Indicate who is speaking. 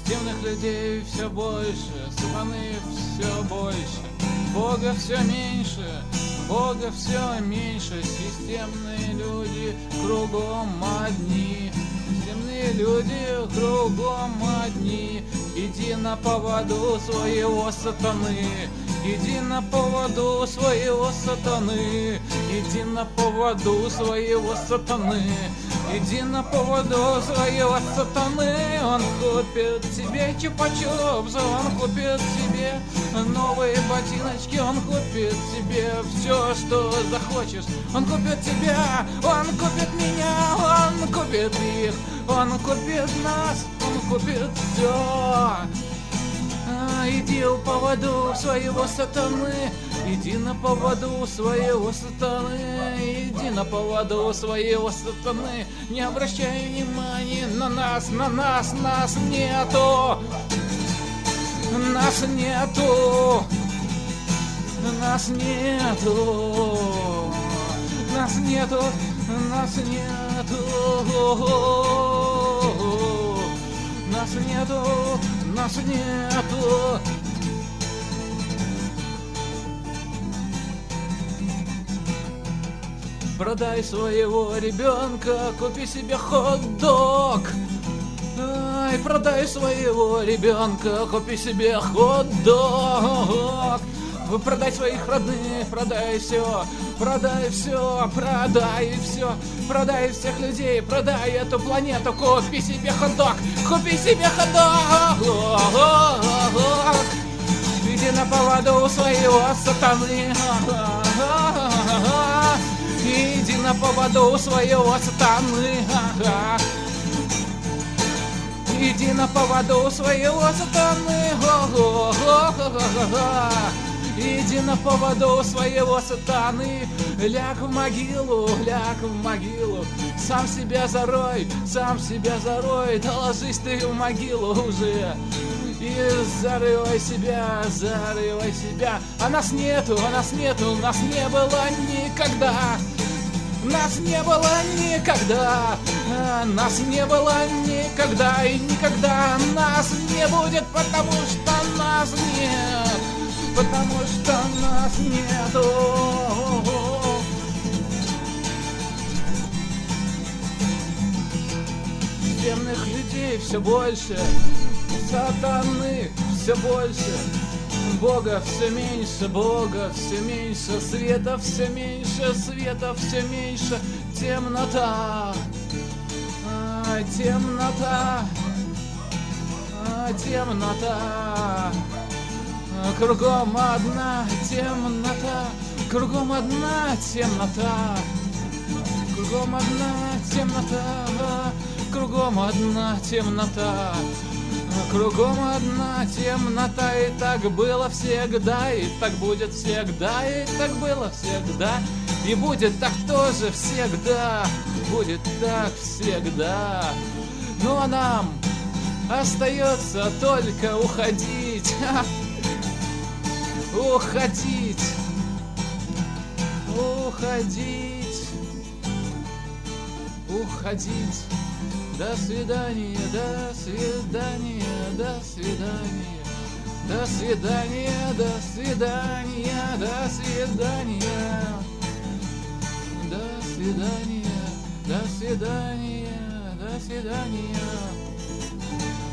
Speaker 1: Темных людей все больше, сатаны все больше, Бога все меньше, Бога все меньше. Системные люди кругом одни, системные люди кругом одни. Иди на поводу своего сатаны, иди на поводу своего сатаны, иди на поводу своего сатаны, иди на поводу своего сатаны. Он купит тебе чупа-чупс, он купит тебе новые ботиночки, он купит тебе все, что захочешь. Он купит тебя, он купит меня, он купит их, он купит нас, он купит все. Иди в поводу своего сатаны, иди на поводу своего сатаны, иди на поводу своего сатаны. Не обращай внимания на нас, нас нету, нас нету, нас нету, нас нету, нас нету, нас нету, нас нету. Продай своего ребенка, купи себе хот-дог. Ай, продай своего ребенка, купи себе хот-дог. Продай своих родных, продай все, продай все, продай все, продай всех людей, продай эту планету, купи себе хот-дог, купи себе хот-дог. Иди на поводу своего сатаны, иди на поводу своего сатаны, иди на поводу своего сатаны, иди на поводу своего сатаны. Ляг в могилу, сам себя зарой, да ложись ты в могилу уже. И зарывай себя, а нас нету, нас не было никогда. Нас не было никогда, нас не было никогда, и никогда нас не будет, потому что нас нет, потому что нас нету. Темных людей все больше, сатаны все больше, Бога все меньше, света все меньше, темнота, темнота, темнота, кругом одна темнота, кругом одна темнота, кругом одна темнота, кругом одна темнота. Кругом одна темнота, и так было всегда, и так будет всегда, и так было всегда, и будет так тоже всегда, будет так всегда. Ну а нам остается только уходить, уходить, уходить, уходить. До свидания, до свидания, до свидания, до свидания, до свидания, до свидания, до свидания, до свидания, до свидания.